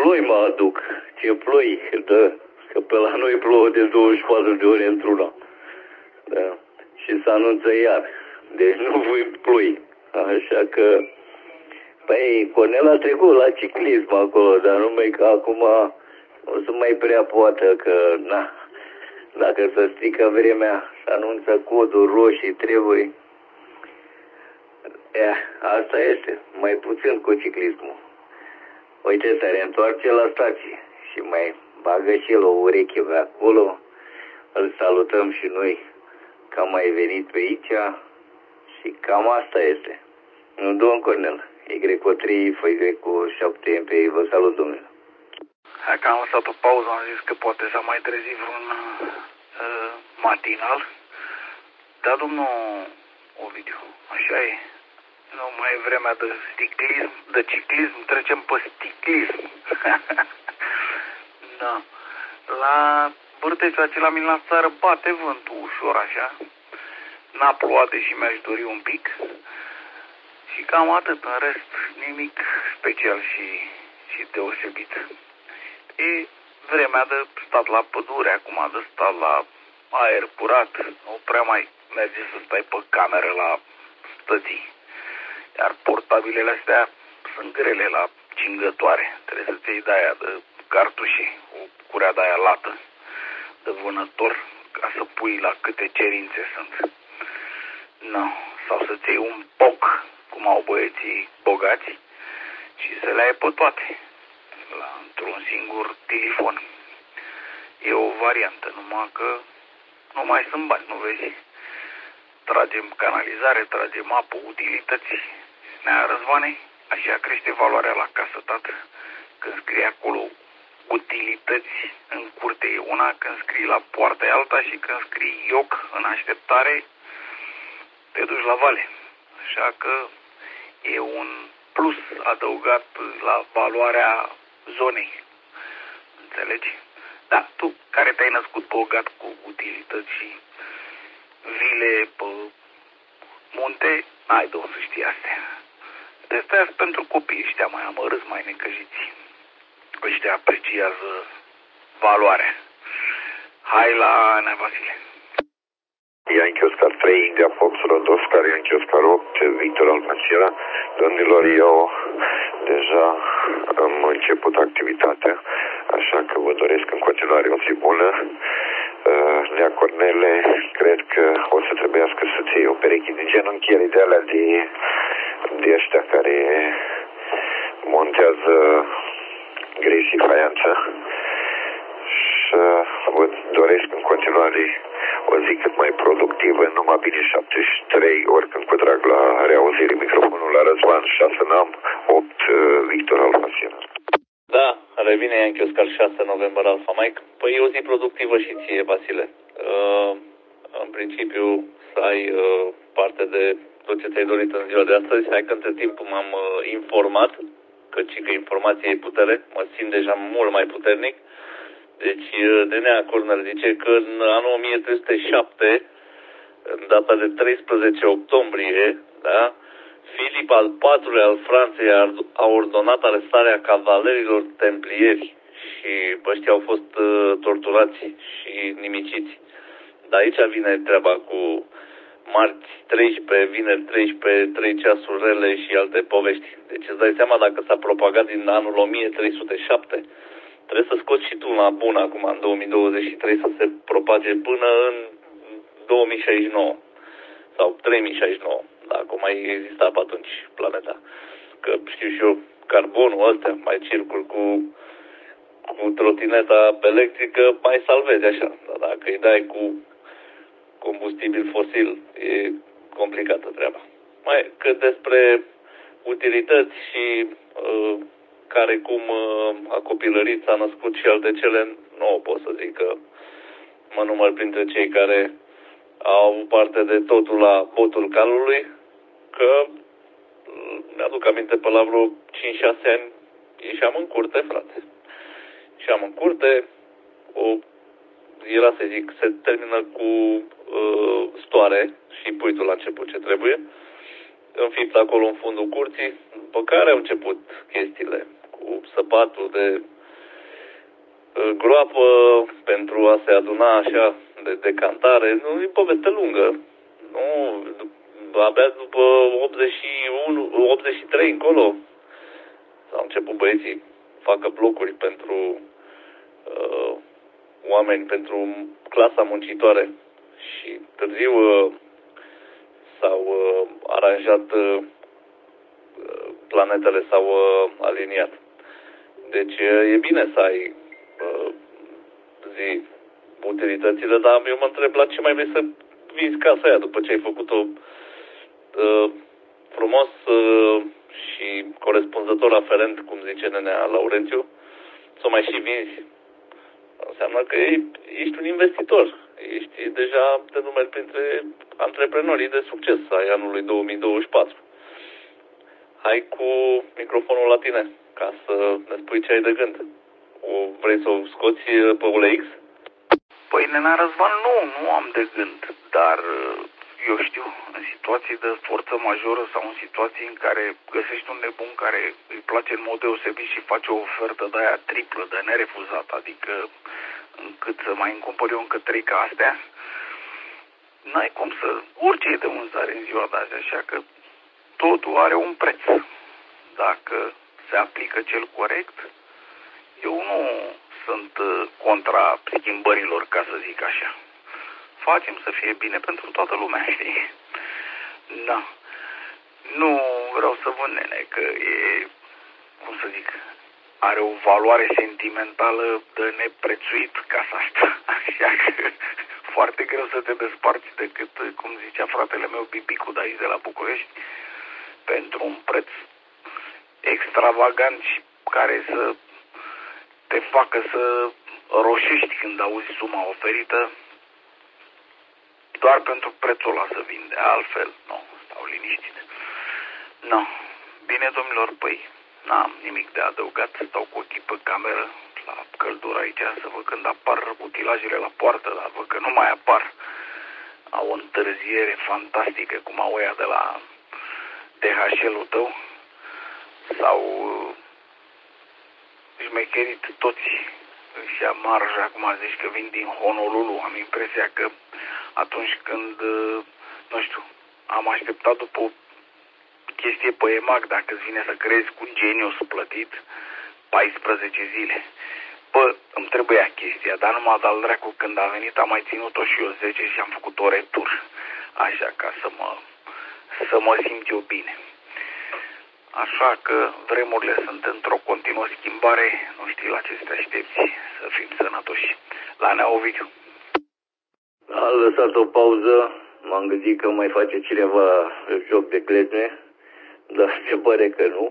ploi mă aduc. Ce ploi, da. Că pe la noi plouă de 24 de ore într-una. Da. Și se anunță iar. Deci nu voi ploi. Așa că... Păi, Cornel a trecut la ciclism acolo, dar numai că acum o să mai prea poată, că, na, dacă se strică vremea, se anunță coduri roșii, treburi. Asta este, mai puțin cu ciclismul. Uite, se reîntoarce la stație și mai bagă și el o ureche pe acolo. Îl salutăm și noi că am mai venit pe aici și cam asta este. Nu, domn Cornel, Y3, Y7 MP, vă salut, domnule. Hai că am lăsat o pauză, am zis că poate s-a mai trezit vreun matinal. Da, domnul Ovidiu, așa e. Nu mai e vremea de ciclism, trecem pe sticlism. Da. La Bârteciu acela mi la țară bate vântul ușor așa. N-a plouat, deși mi-aș dori un pic. Și cam atât, în rest nimic special și deosebit. E vremea de stat la pădure, acum de stat la aer curat, nu prea mai merge să stai pe cameră la stății. Iar portabilele astea sunt grele la cingătoare. Trebuie să-ți iei de-aia de cartușe, o curea de-aia lată, de vânător, ca să pui la câte cerințe sunt. No. Sau să-ți iei un poc, cum au băieții bogați, și să le ai pe toate, într-un singur telefon. E o variantă, numai că nu mai sunt bani, nu vezi? Tragem canalizare, tragem apă, utilități. Nea Răzvane, așa crește valoarea la casă, tată. Când scrie acolo utilități în curte e una, când scrii la poartă e alta și când scrii ioc în așteptare, te duci la vale. Așa că e un plus adăugat la valoarea zonei. Înțelegi? Da, tu care te-ai născut bogat cu utilități și vile pe munte, n-ai de unde să știi astea. Astea pentru copii ăștia mai amărâți, mai necăjiți. Ăștia apreciază valoarea. Hai la Nea Vasile. Yankee Oscar 3, India Foxtrot Oscar, Yankee Oscar 8, Victor Alfa. Domnilor, eu deja am început activitatea, așa că vă doresc în continuare o zi bună. Nea Cornele, cred că o să trebuiască să-ți iei o pereche de genunchiere de alea de ăștia care montează grei și faianță. Și vă doresc în continuare o zi cât mai productivă, numai bine 73, oricând cu drag la reauzire. Microfonul la Răzvan, 6 Nam, 8 Victor Alfa. Da, revine Yankee Oscar 6 November Alfa Mike. Păi e o zi productivă și ție, Vasile. În principiu să ai parte de tot ce ți-ai dorit în ziua de astăzi. Hai că între timp m-am informat, căci că informația e putere, mă simt deja mult mai puternic. Deci Nenea Cornel zice că în anul 1307, în data de 13 octombrie, da, Filip al IV-lea al Franței a ordonat arestarea cavalerilor templieri și ăștia au fost torturați și nimiciți. Dar aici vine treaba cu marți 13, vineri 13, 3 ceasuri rele și alte povești. Deci îți dai seama, dacă s-a propagat din anul 1307, trebuie să scoți și tu la bun acum în 2023 să se propage până în 2069 sau 3069, dacă mai exista pe atunci planeta. Că știu și eu, carbonul ăsta, mai circul cu trotineta electrică, mai salvezi așa. Dar dacă îi dai cu combustibil fosil, e complicată treaba. Mai cât despre utilități și care cum a copilărit, s-a născut și alte cele, nu pot să zic că mă număr printre cei care au avut parte de totul la botul calului, că mi-aduc aminte pe la vreo 5-6 ani ieșeam în curte, frate. Ieșeam în curte, era să zic, se termină cu stoare și pui tu la început ce trebuie, înfipt acolo în fundul curții, după care au început chestiile cu săpatul de groapă pentru a se aduna așa de decantare. Nu, e poveste lungă. Nu, abia după 81, 83 încolo s-au început băieții facă blocuri pentru oameni, pentru clasa muncitoare și târziu s-au aranjat, planetele s-au aliniat. Deci e bine să ai utilitățile, dar eu mă întreb la ce mai vrei să vinzi casa aia după ce ai făcut-o frumos și corespunzător aferent, cum zice nenea Laurențiu, să o mai și vinzi. Înseamnă că ești un investitor. Ești deja te numeri printre antreprenorii de succes ai anului 2024. Hai cu microfonul la tine, ca să ne spui ce ai de gând. Vrei să o scoți pe OLX? Păi, nena Răzvan, nu am de gând, dar eu știu, în situații de forță majoră sau în situații în care găsești un nebun care îi place în mod deosebit și face o ofertă de aia triplă, de nerefuzat, adică încât să mai îmi cumpăr eu încă 3 ca astea, n-ai cum să... Orice e de vânzare în ziua de azi, așa că totul are un preț. Dacă se aplică cel corect, eu nu sunt contra schimbărilor, ca să zic așa. Facem să fie bine pentru toată lumea, știi? Da. Nu vreau să vând, nene, că e, cum să zic, are o valoare sentimentală de neprețuit casa asta. Așa că foarte greu să te desparți decât, cum zicea fratele meu Bibicu de aici de la București, pentru un preț extravagant și care să te facă să roșești când auzi suma oferită. Doar pentru prețul ăla să vinde, altfel, nu, stau liniștit. Nu, bine, domnilor, păi, n-am nimic de adăugat, stau cu ochii pe cameră, la căldură aici, să văd când apar utilajele la poartă, dar văd că nu mai apar. Au o întârziere fantastică, cum au ăia de la DHL-ul tău, s-au șmecherit toți și ia marja, acum zici că vin din Honolulu. Am impresia că atunci când, nu știu, am așteptat după o chestie pe EMAG, dacă îți vine să crezi, cu genius plătit, 14 zile. Bă, îmi trebuia chestia, dar numai de-al dracu, când a venit am mai ținut-o și eu 10 și am făcut o retur. Așa, ca să mă simt eu bine. Așa că vremurile sunt într-o continuă schimbare, nu știi la ce să te aștepți, să fim sănătoși. La Nea Ovidiu. Am lăsat o pauză, m-am gândit că mai face cineva joc de glezne, dar se pare că nu.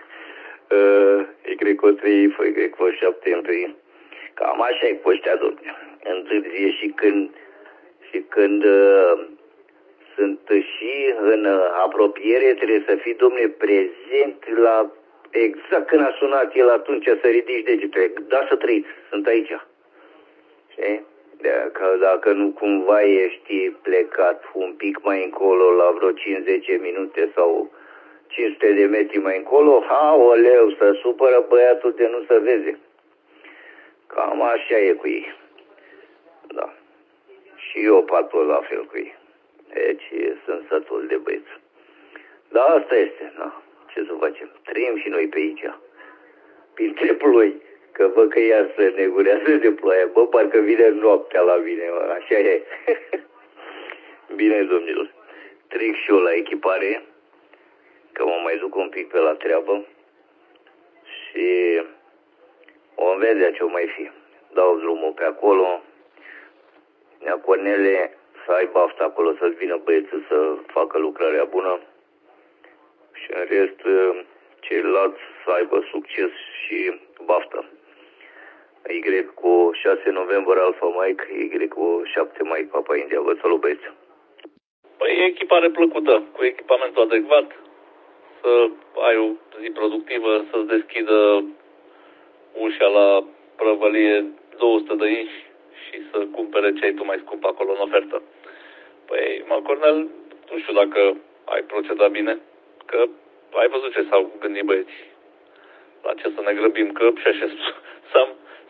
Y3, Y7 întâi. Cam așa e cu ăștia, domne. Întârzie și când sunt și în apropiere, trebuie să fii, domne, prezent la exact când a sunat el, atunci să ridici degetele. Da, să trăiți, sunt aici. Știi? Dacă nu cumva ești plecat un pic mai încolo la vreo 5-10 minute sau 500 de metri mai încolo, aoleu, să supără băiatul de nu se veze. Cam așa e cu ei. Da. Și eu patul la fel cu ei. Deci sunt sătul de băieți. Da, asta este, da. Ce să facem? Trăim și noi pe aici. Printre ploi. Că văd că ea se negurează de ploaie. Bă, parcă vine noaptea la mine, mă. Așa e. Bine, domnilor. Trec și eu la echipare. Că mă mai duc un pic pe la treabă. Și vom vedea ce-o mai fi. Dau drumul pe acolo. Nea Cornele să ai baftă acolo, să-ți vină băieții să facă lucrarea bună. Și în rest, ceilalți să aibă succes și baftă. Y cu 6 noiembrie Alfa Mike, Y cu 7 Mike Papa India. Vă salut, băieți. Păi e echipare plăcută, cu echipamentul adecvat, să ai o zi productivă, să-ți deschidă ușa la prăvălie 200 de inși și să cumpere ce ai tu mai scump acolo în ofertă. Păi, mă, Cornel, nu știu dacă ai procedat bine, că ai văzut ce s-au gândit băieții. La ce să ne grăbim, că și așa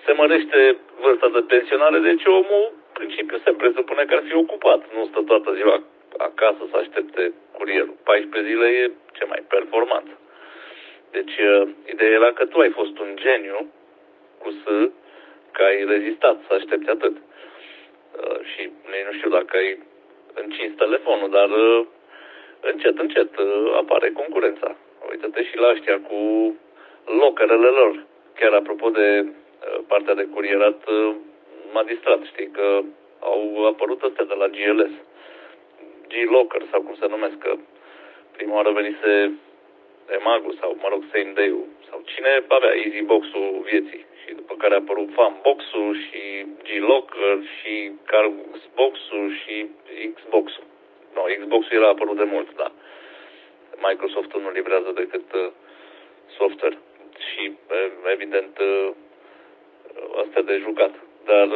se mărește vârsta de pensionare, deci omul, în principiu, se presupune că ar fi ocupat. Nu stă toată ziua acasă să aștepte curierul. 14 zile e ce mai performant. Deci, ideea era că tu ai fost un geniu cu S, că ai rezistat să aștepți atât. Și nu știu dacă ai încins telefonul, dar încet apare concurența. Uită-te și la ăștia cu lockerele lor. Chiar apropo de partea de curierat, m-a distrat, știi, că au apărut astea de la GLS. G-Locker sau cum se numesc, că prima oară venise Emagu sau, mă rog, Same Day-ul sau cine avea Easy Box-ul vieții și după care a apărut Fan Box-ul și G-Locker și Cargus Box-ul și Xbox-ul. No, Xbox-ul era apărut de mult, da. Microsoft-ul nu livrează decât software și, evident, astea de jucat. Dar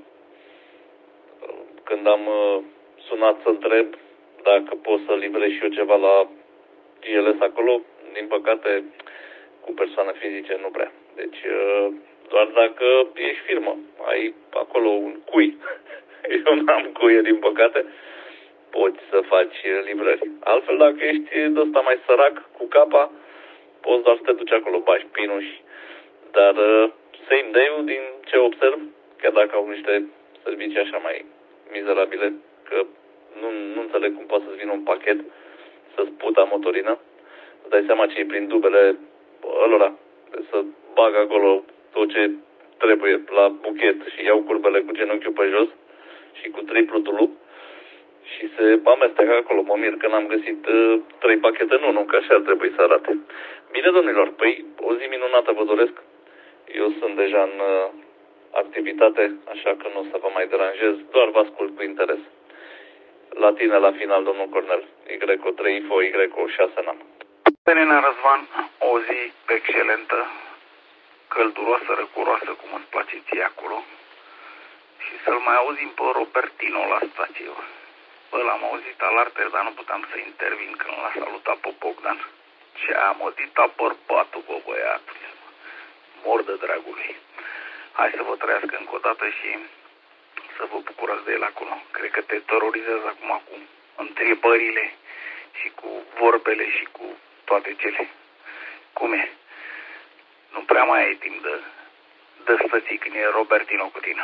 când am sunat să întreb dacă pot să livrez și eu ceva la GLS acolo, din păcate, cu persoane fizice nu prea. Deci, doar dacă ești firmă, ai acolo un cui. Eu n-am cuie, din păcate, poți să faci livrări. Altfel, dacă ești de ăsta mai sărac, cu capa, poți doar să te duci acolo, bași pinuși. Dar same day-ul, din ce observ, chiar dacă au niște servicii așa mai mizerabile, că nu înțeleg cum poate să-ți vină un pachet să-ți puta motorină, îți dai seama ce e prin dubele ălora, să bag acolo tot ce trebuie la buchet și iau curbele cu genunchiul pe jos și cu triplu tulup și se amestecă acolo. Mă mir că n-am găsit 3 pachete în unul, că așa ar trebui să arate. Bine, domnilor, păi o zi minunată vă doresc. Eu sunt deja în activitate, așa că nu o să vă mai deranjez, doar vă ascult cu interes. La tine, la final, domnul Cornel, Y3 IFO, Y6 NAM. Nena Răzvan, o zi excelentă, călduroasă, răcuroasă, cum îți place ție acolo, și să-l mai auzim pe Robertino la stație. Bă, l-am auzit alarter, dar nu puteam să intervin când l-a salutat pe Bogdan. Ce a moditat bărbatul, bă, băiatul. Mor de dragului. Hai să vă trăiască încă o dată și să vă bucurați de el acolo. Cred că te terorizează acum cu întrebările și cu vorbele și cu toate cele. Cum e? Nu prea mai ai timp de stății când e Robertino cu tine.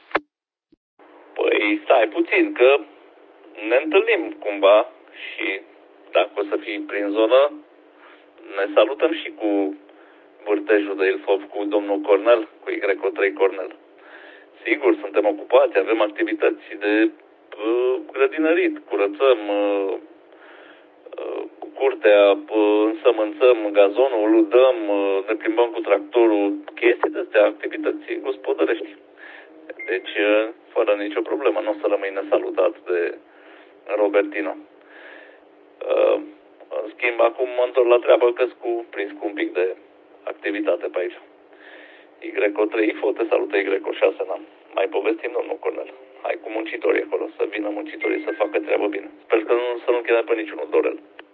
Păi stai puțin, că ne întâlnim cumva și dacă o să fii prin zonă, ne salutăm și cu vârtejul de Ilfov, cu domnul Cornel, cu Y3 Cornel. Sigur, suntem ocupați, avem activități de grădinărit, curățăm curtea, însămânțăm gazonul, ludăm, ne plimbăm cu tractorul, chestii de astea, activități gospodărești. Deci, fără nicio problemă, nu o să rămâi nesalutat de Robertino. În schimb, acum mă întorc la treabă că prins cu un pic de activitate pe aici. Y3 IFO, te salută Y6 NAM. Mai povestim, domnul Cornel. Hai cu muncitorii acolo, să vină muncitorii să facă treabă bine. Sper că să nu chede pe niciunul, Dorel.